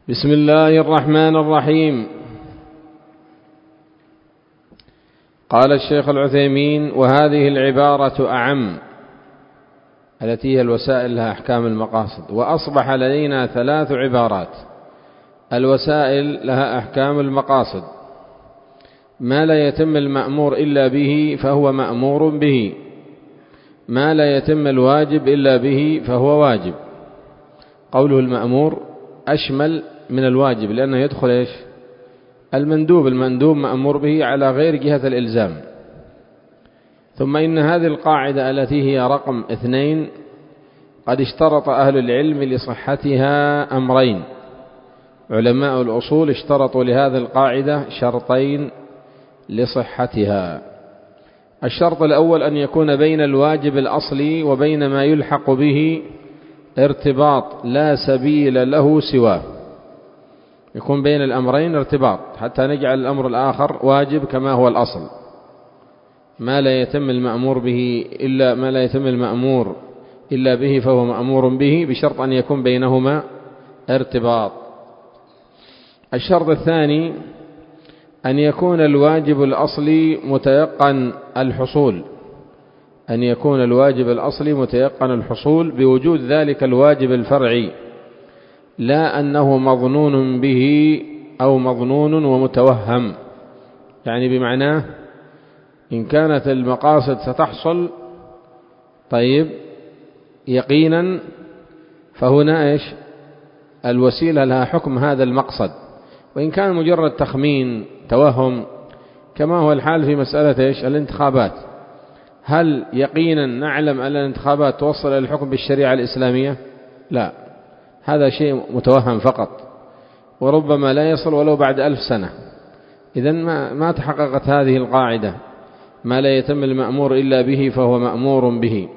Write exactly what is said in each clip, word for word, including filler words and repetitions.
بسم الله الرحمن الرحيم. قال الشيخ العثيمين: وهذه العبارة أعم، التي هي الوسائل لها أحكام المقاصد. وأصبح لدينا ثلاث عبارات: الوسائل لها أحكام المقاصد، ما لا يتم المأمور إلا به فهو مأمور به، ما لا يتم الواجب إلا به فهو واجب. قوله المأمور أشمل من الواجب، لأنه يدخل إيش؟ المندوب. المندوب مأمور به على غير جهة الإلزام. ثم إن هذه القاعدة التي هي رقم اثنين قد اشترط أهل العلم لصحتها أمرين. علماء الأصول اشترطوا لهذه القاعدة شرطين لصحتها. الشرط الأول أن يكون بين الواجب الأصلي وبين ما يلحق به ارتباط لا سبيل له سواه. يكون بين الأمرين ارتباط حتى نجعل الأمر الآخر واجب كما هو الأصل. ما لا يتم المأمور به إلا ما لا يتم المأمور إلا به فهو مأمور به، بشرط أن يكون بينهما ارتباط. الشرط الثاني أن يكون الواجب الأصلي متيقن الحصول، أن يكون الواجب الأصلي متيقن الحصول بوجود ذلك الواجب الفرعي، لا أنه مظنون به أو مظنون ومتوهم. يعني بمعناه إن كانت المقاصد ستحصل طيب يقينا، فهنا إيش؟ الوسيلة لها حكم هذا المقصد. وإن كان مجرد تخمين توهم، كما هو الحال في مسألة إيش؟ الانتخابات. هل يقينا نعلم أن الانتخابات توصل إلى الحكم بالشريعة الإسلامية؟ لا، هذا شيء متوهم فقط، وربما لا يصل ولو بعد ألف سنة. إذن ما, ما تحققت هذه القاعدة: ما لا يتم المأمور إلا به فهو مأمور به.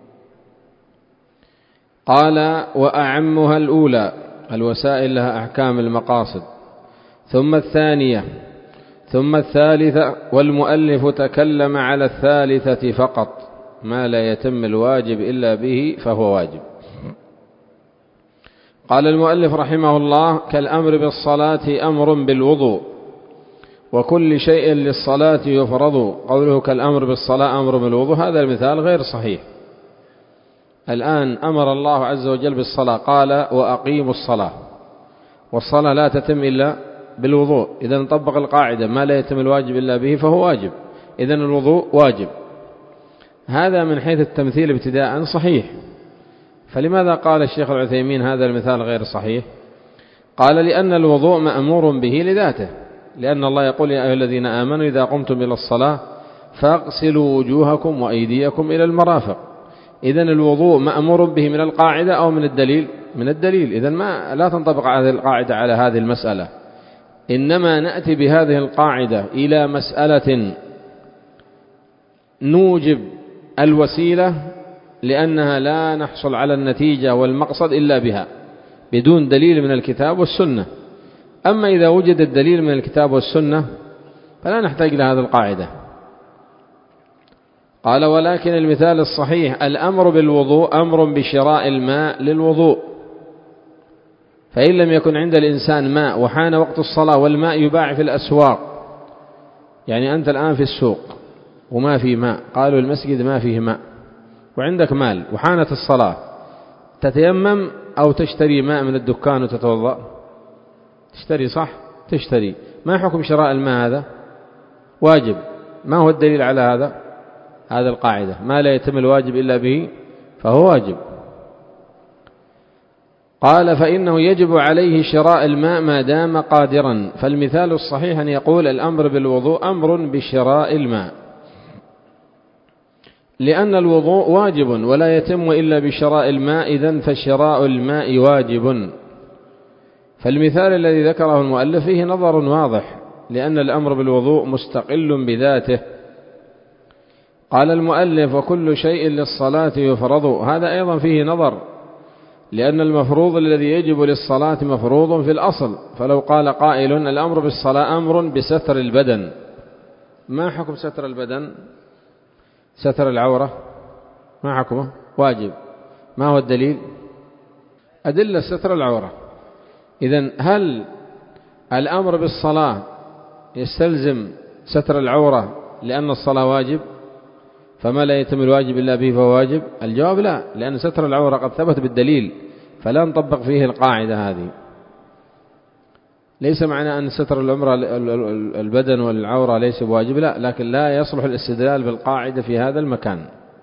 قال: وأعمها الأولى، الوسائل لها أحكام المقاصد، ثم الثانية، ثم الثالثة. والمؤلف تكلم على الثالثة فقط: ما لا يتم الواجب إلا به فهو واجب. قال المؤلف رحمه الله: كالأمر بالصلاة أمر بالوضوء، وكل شيء للصلاة يفرض. قوله كالأمر بالصلاة أمر بالوضوء، هذا المثال غير صحيح. الآن أمر الله عز وجل بالصلاة، قال: وأقيموا الصلاة، والصلاة لا تتم إلا بالوضوء. إذا نطبق القاعدة: ما لا يتم الواجب إلا به فهو واجب، إذا الوضوء واجب. هذا من حيث التمثيل ابتداء صحيح. فلماذا قال الشيخ العثيمين هذا المثال غير صحيح؟ قال: لأن الوضوء مأمور به لذاته، لأن الله يقول: يا أيها الذين آمنوا إذا قمتم إلى الصلاة فاغسلوا وجوهكم وأيديكم إلى المرافق. إذن الوضوء مأمور به من القاعدة أو من الدليل؟ من الدليل. إذن ما لا تنطبق هذه القاعدة على هذه المسألة، إنما نأتي بهذه القاعدة إلى مسألة نوجب الوسيلة، لأنها لا نحصل على النتيجة والمقصد إلا بها بدون دليل من الكتاب والسنة. أما إذا وجد الدليل من الكتاب والسنة فلا نحتاج لهذه القاعدة. قال: ولكن المثال الصحيح الأمر بالوضوء أمر بشراء الماء للوضوء، فإن لم يكن عند الإنسان ماء وحان وقت الصلاة والماء يباع في الأسواق، يعني أنت الآن في السوق وما في ماء، قالوا المسجد ما فيه ماء، وعندك مال وحانت الصلاة، تتيمم أو تشتري ماء من الدكان وتتوضأ؟ تشتري، صح؟ تشتري. ما حكم شراء الماء؟ هذا واجب. ما هو الدليل على هذا؟ هذا القاعدة: ما لا يتم الواجب إلا به فهو واجب. قال: فإنه يجب عليه شراء الماء ما دام قادرا. فالمثال الصحيح أن يقول الأمر بالوضوء أمر بشراء الماء، لأن الوضوء واجب ولا يتم إلا بشراء الماء، إذن فشراء الماء واجب. فالمثال الذي ذكره المؤلف فيه نظر واضح، لأن الأمر بالوضوء مستقل بذاته. قال المؤلف: وكل شيء للصلاة يفرض، هذا أيضا فيه نظر، لأن المفروض الذي يجب للصلاة مفروض في الأصل. فلو قال قائل: الأمر بالصلاة أمر بستر البدن، ما حكم ستر البدن؟ ستر العورة ما حكمه؟ واجب. ما هو الدليل؟ أدلة ستر العورة. إذن هل الأمر بالصلاة يستلزم ستر العورة لأن الصلاة واجب فما لا يتم الواجب إلا به فهو واجب؟ الجواب لا، لأن ستر العورة قد ثبت بالدليل فلا نطبق فيه القاعدة هذه. ليس معنى أن ستر العمرة البدن والعورة ليس بواجب، لا، لكن لا يصلح الاستدلال بالقاعدة في هذا المكان.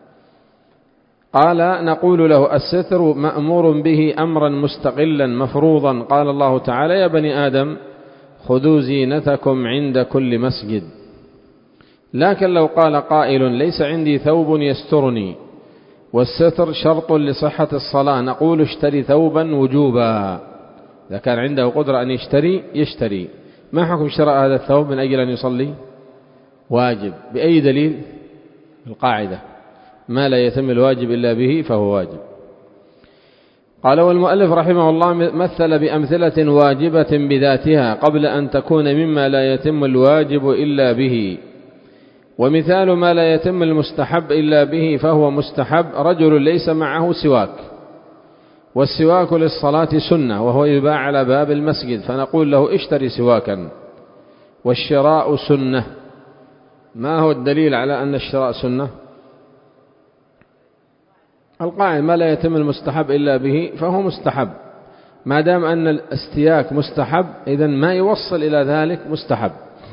قال نقول له الستر مأمور به أمرا مستقلا مفروضا، قال الله تعالى يا بني آدم خذوا زينتكم عند كل مسجد. لكن لو قال قائل ليس عندي ثوب يسترني والستر شرط لصحة الصلاة، نقول اشتري ثوبا وجوبا. إذا كان عنده قدرة أن يشتري يشتري. ما حكم شراء هذا الثوب من أجل أن يصلي؟ واجب. بأي دليل؟ القاعدة ما لا يتم الواجب إلا به فهو واجب. قال والمؤلف رحمه الله مثل بأمثلة واجبة بذاتها قبل أن تكون مما لا يتم الواجب إلا به. ومثال ما لا يتم المستحب إلا به فهو مستحب رجل ليس معه سواك، والسواك للصلاة سنة وهو يباع على باب المسجد، فنقول له اشتري سواكا، والشراء سنة. ما هو الدليل على أن الشراء سنة؟ القاعدة ما لا يتم المستحب إلا به فهو مستحب. ما دام أن الاستياك مستحب إذن ما يوصل إلى ذلك مستحب،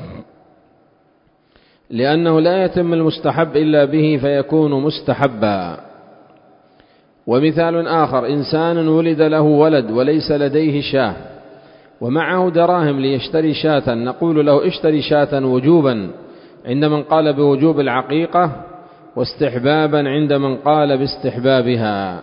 لأنه لا يتم المستحب إلا به فيكون مستحبا. ومثال آخر إنسان ولد له ولد وليس لديه شاة ومعه دراهم ليشتري شاة، نقول له اشتري شاة وجوبا عند من قال بوجوب العقيقة، واستحبابا عند من قال باستحبابها.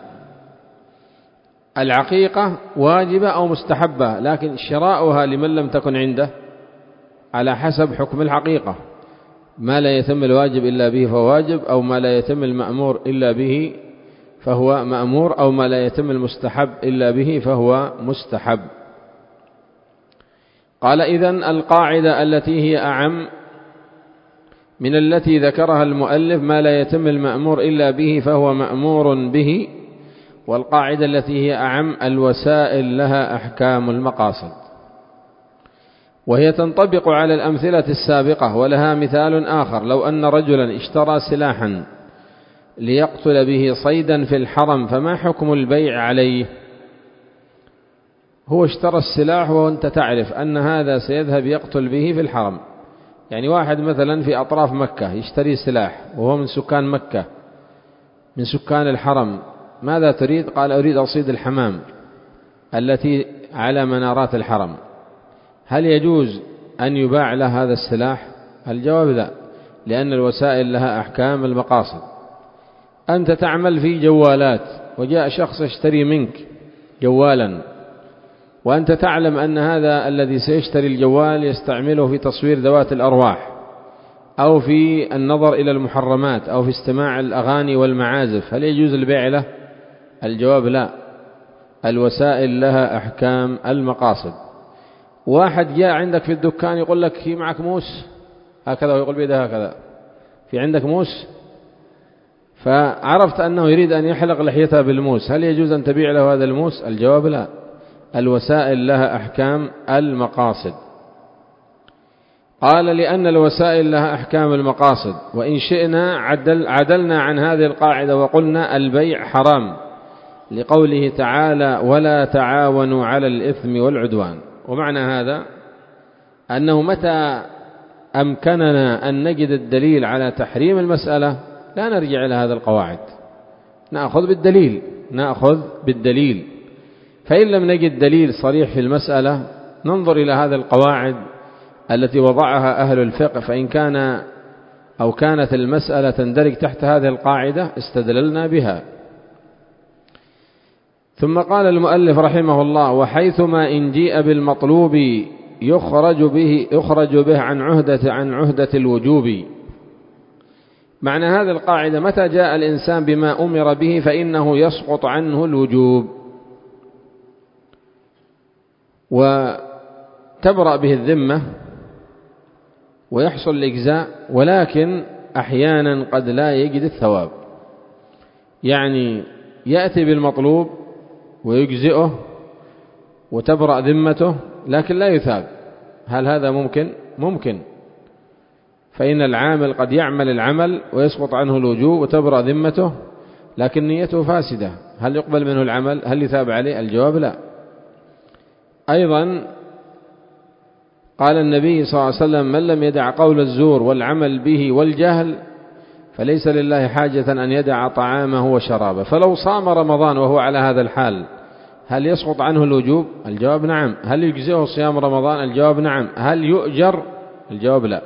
العقيقة واجبة أو مستحبة، لكن شراؤها لمن لم تكن عنده على حسب حكم الحقيقة، ما لا يتم الواجب إلا به فهو واجب، أو ما لا يتم المأمور إلا به فهو مأمور، أو ما لا يتم المستحب إلا به فهو مستحب. قال إذن القاعدة التي هي أعم من التي ذكرها المؤلف ما لا يتم المأمور إلا به فهو مأمور به، والقاعدة التي هي أعم الوسائل لها أحكام المقاصد، وهي تنطبق على الأمثلة السابقة. ولها مثال آخر، لو أن رجلا اشترى سلاحا ليقتل به صيدا في الحرم فما حكم البيع عليه؟ هو اشترى السلاح وأنت تعرف أن هذا سيذهب يقتل به في الحرم. يعني واحد مثلا في أطراف مكة يشتري سلاح وهو من سكان مكة من سكان الحرم، ماذا تريد؟ قال أريد أصيد الحمام التي على منارات الحرم. هل يجوز أن يباع له هذا السلاح؟ الجواب لا، لأن الوسائل لها أحكام المقاصد. أنت تعمل في جوالات وجاء شخص يشتري منك جوالا، وأنت تعلم أن هذا الذي سيشتري الجوال يستعمله في تصوير ذوات الأرواح أو في النظر إلى المحرمات أو في استماع الأغاني والمعازف، هل يجوز البيع له؟ الجواب لا، الوسائل لها أحكام المقاصد. واحد جاء عندك في الدكان يقول لك في معك موس هكذا، ويقول بيده هكذا، في عندك موس، فعرفت أنه يريد أن يحلق لحيته بالموس، هل يجوز أن تبيع له هذا الموس؟ الجواب لا، الوسائل لها أحكام المقاصد. قال لأن الوسائل لها أحكام المقاصد، وإن شئنا عدل عدلنا عن هذه القاعدة وقلنا البيع حرام، لقوله تعالى ولا تعاونوا على الإثم والعدوان. ومعنى هذا أنه متى أمكننا أن نجد الدليل على تحريم المسألة لا نرجع إلى هذا القواعد، نأخذ بالدليل نأخذ بالدليل فإن لم نجد دليل صريح في المسألة ننظر إلى هذه القواعد التي وضعها أهل الفقه، فإن كان أو كانت المسألة تندرج تحت هذه القاعدة استدللنا بها. ثم قال المؤلف رحمه الله وحيثما إن جيء بالمطلوب يخرج به يخرج به عن عهدة عن عهدة الوجوب. معنى هذه القاعدة متى جاء الإنسان بما أمر به فإنه يسقط عنه الوجوب وتبرأ به الذمة ويحصل الإجزاء، ولكن أحيانا قد لا يجد الثواب، يعني يأتي بالمطلوب ويجزئه وتبرأ ذمته لكن لا يثاب، هل هذا ممكن؟ ممكن. فإن العامل قد يعمل العمل ويسقط عنه الوجوب وتبرأ ذمته لكن نيته فاسدة، هل يقبل منه العمل؟ هل يثاب عليه؟ الجواب لا. أيضا قال النبي صلى الله عليه وسلم: من لم يدع قول الزور والعمل به والجهل فليس لله حاجة أن يدع طعامه وشرابه. فلو صام رمضان وهو على هذا الحال هل يسقط عنه الوجوب؟ الجواب نعم. هل يجزئه صيام رمضان؟ الجواب نعم. هل يؤجر؟ الجواب لا.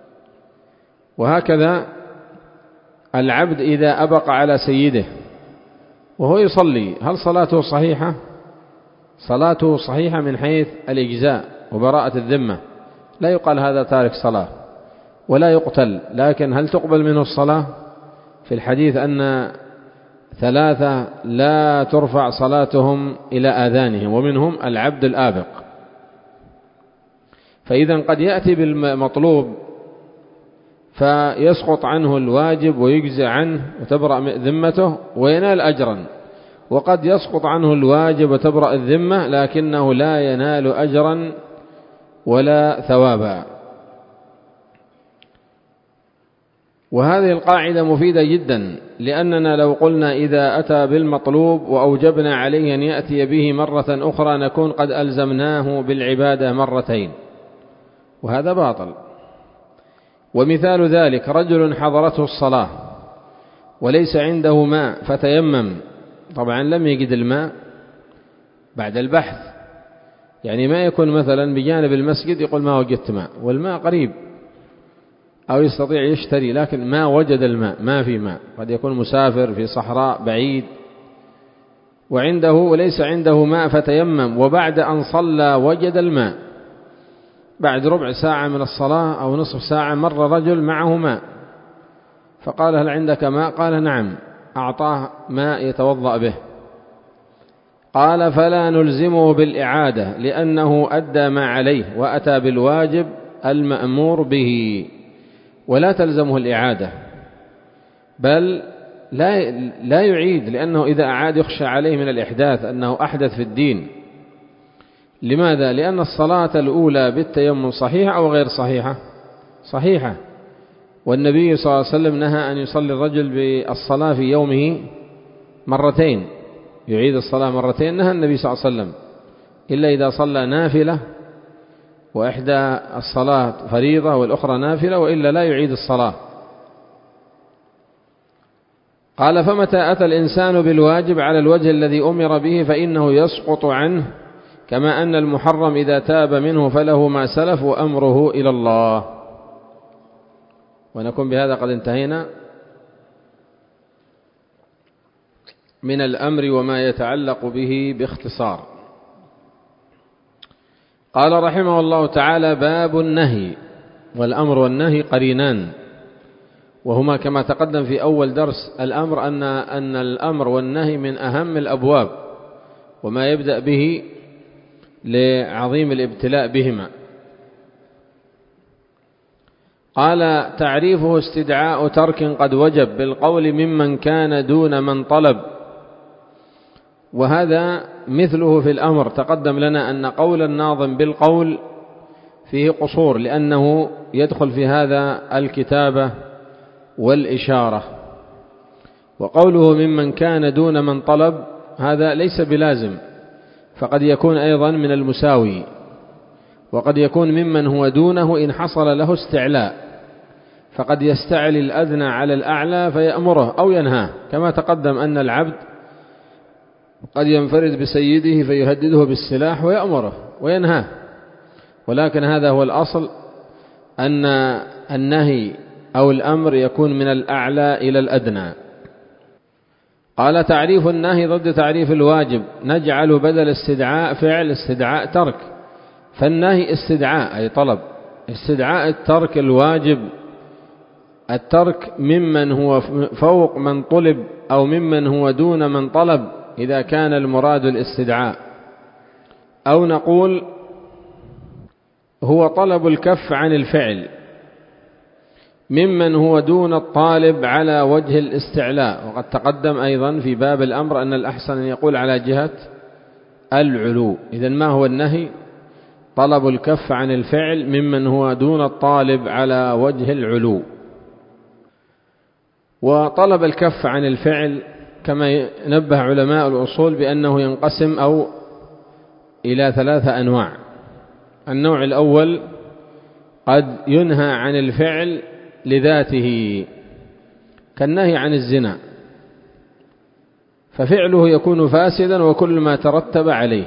وهكذا العبد إذا أبق على سيده وهو يصلي هل صلاته صحيحة؟ صلاته صحيحة من حيث الإجزاء وبراءة الذمة، لا يقال هذا تارك صلاة ولا يقتل، لكن هل تقبل منه الصلاة؟ في الحديث أن ثلاثة لا ترفع صلاتهم إلى آذانهم ومنهم العبد الآبق. فإذا قد يأتي بالمطلوب فيسقط عنه الواجب ويجزى عنه وتبرأ ذمته وينال أجرا، وقد يسقط عنه الواجب وتبرأ الذمة لكنه لا ينال أجرا ولا ثوابا. وهذه القاعدة مفيدة جدا، لأننا لو قلنا إذا أتى بالمطلوب وأوجبنا عليه أن يأتي به مرة أخرى نكون قد ألزمناه بالعبادة مرتين، وهذا باطل. ومثال ذلك رجل حضرته الصلاة وليس عنده ماء فتيمم، طبعا لم يجد الماء بعد البحث، يعني ما يكون مثلا بجانب المسجد يقول ما وجدت ماء والماء قريب، أو يستطيع يشتري لكن ما وجد الماء، ما في ماء، قد يكون مسافر في صحراء بعيد وعنده وليس عنده ماء فتيمم، وبعد أن صلى وجد الماء بعد ربع ساعة من الصلاة أو نصف ساعة مر رجل معه ماء فقال: هل عندك ماء؟ قال: نعم. أعطاه ماء يتوضأ به. قال: فلا نلزمه بالإعادة لأنه أدى ما عليه وأتى بالواجب المأمور به، ولا تلزمه الإعادة، بل لا لا يعيد، لأنه إذا أعاد يخشى عليه من الإحداث أنه أحدث في الدين. لماذا؟ لأن الصلاة الأولى بالتيمم صحيحة أو غير صحيحة؟ صحيحة، والنبي صلى الله عليه وسلم نهى أن يصلي الرجل بالصلاة في يومه مرتين، يعيد الصلاة مرتين، نهى النبي صلى الله عليه وسلم، إلا إذا صلى نافلة وإحدى الصلاة فريضة والأخرى نافلة، وإلا لا يعيد الصلاة. قال: فمتى أتى الإنسان بالواجب على الوجه الذي أمر به فإنه يسقط عنه، كما أن المحرم إذا تاب منه فله ما سلف وأمره إلى الله. ونكون بهذا قد انتهينا من الأمر وما يتعلق به باختصار. قال رحمه الله تعالى: باب النهي. والأمر والنهي قرينان، وهما كما تقدم في أول درس الأمر أن أن الأمر والنهي من أهم الأبواب، وما يبدأ به لعظيم الابتلاء بهما. قال: تعريفه استدعاء ترك قد وجب بالقول ممن كان دون من طلب. وهذا مثله في الأمر، تقدم لنا أن قول الناظم بالقول فيه قصور، لأنه يدخل في هذا الكتابة والإشارة. وقوله ممن كان دون من طلب هذا ليس بلازم، فقد يكون أيضا من المساوي، وقد يكون ممن هو دونه إن حصل له استعلاء، فقد يستعلي الأدنى على الأعلى فيأمره أو ينهاه، كما تقدم أن العبد قد ينفرد بسيده فيهدده بالسلاح ويأمره وينهاه، ولكن هذا هو الأصل، أن النهي أو الأمر يكون من الأعلى إلى الأدنى. قال: تعريف النهي ضد تعريف الواجب، نجعل بدل استدعاء فعل استدعاء ترك، فالنهي استدعاء أي طلب، استدعاء الترك الواجب، الترك ممن هو فوق من طلب أو ممن هو دون من طلب إذا كان المراد الاستدعاء، أو نقول هو طلب الكف عن الفعل ممن هو دون الطالب على وجه الاستعلاء. وقد تقدم أيضا في باب الأمر أن الأحسن أن يقول على جهة العلو. إذن ما هو النهي؟ طلب الكف عن الفعل ممن هو دون الطالب على وجه العلو. وطلب الكف عن الفعل كما نبه علماء الأصول بأنه ينقسم أو إلى ثلاثة أنواع. النوع الأول قد ينهى عن الفعل لذاته كالنهي عن الزنا، ففعله يكون فاسدا وكل ما ترتب عليه.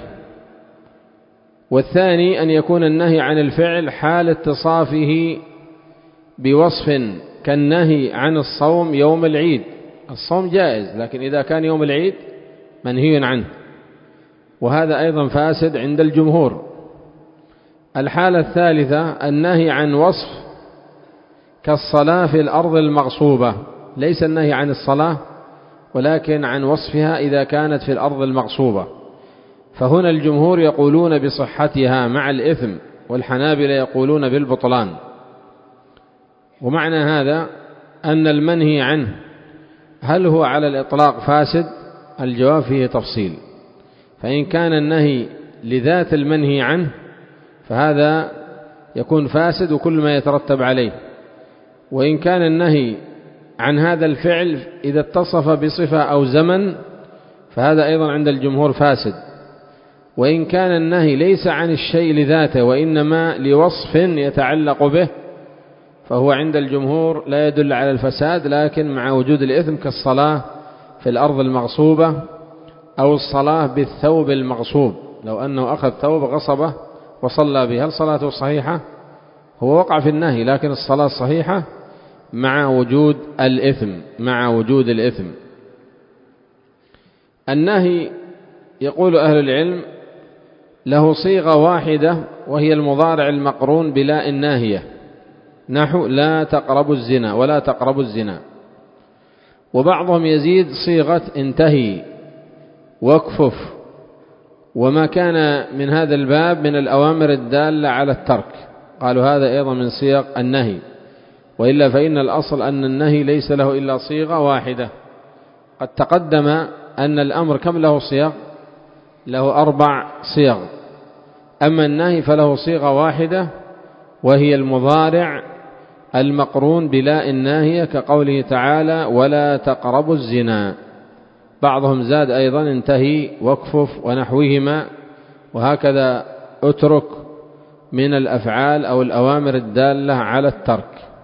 والثاني أن يكون النهي عن الفعل حال اتصافه بوصف كالنهي عن الصوم يوم العيد. الصوم جائز، لكن إذا كان يوم العيد منهي عنه، وهذا أيضا فاسد عند الجمهور. الحالة الثالثة النهي عن وصف كالصلاة في الأرض المغصوبة، ليس النهي عن الصلاة ولكن عن وصفها إذا كانت في الأرض المغصوبة، فهنا الجمهور يقولون بصحتها مع الإثم، والحنابلة يقولون بالبطلان. ومعنى هذا أن المنهي عنه هل هو على الإطلاق فاسد؟ الجواب فيه تفصيل. فإن كان النهي لذات المنهي عنه فهذا يكون فاسد وكل ما يترتب عليه. وإن كان النهي عن هذا الفعل إذا اتصف بصفة أو زمن فهذا أيضا عند الجمهور فاسد. وإن كان النهي ليس عن الشيء لذاته وإنما لوصف يتعلق به فهو عند الجمهور لا يدل على الفساد، لكن مع وجود الإثم كالصلاة في الأرض المغصوبة أو الصلاة بالثوب المغصوب. لو أنه أخذ ثوب غصبه وصلى به، هل صلاته صحيحة؟ هو وقع في النهي، لكن الصلاة صحيحة مع وجود الإثم مع وجود الإثم. النهي يقول أهل العلم له صيغة واحدة وهي المضارع المقرون بلا الناهية، نحو لا تقربوا الزنا ولا تقربوا الزنا. وبعضهم يزيد صيغة انتهي واكفف وما كان من هذا الباب من الأوامر الدالة على الترك، قالوا هذا أيضا من صيغ النهي، وإلا فإن الأصل أن النهي ليس له إلا صيغة واحدة. قد تقدم أن الأمر كم له صيغ؟ له أربع صيغ. أما النهي فله صيغة واحدة وهي المضارع المقرون بلا الناهية، كقوله تعالى ولا تقربوا الزنا. بعضهم زاد أيضا انتهي واكفف ونحوهما، وهكذا اترك من الأفعال أو الأوامر الدالة على الترك.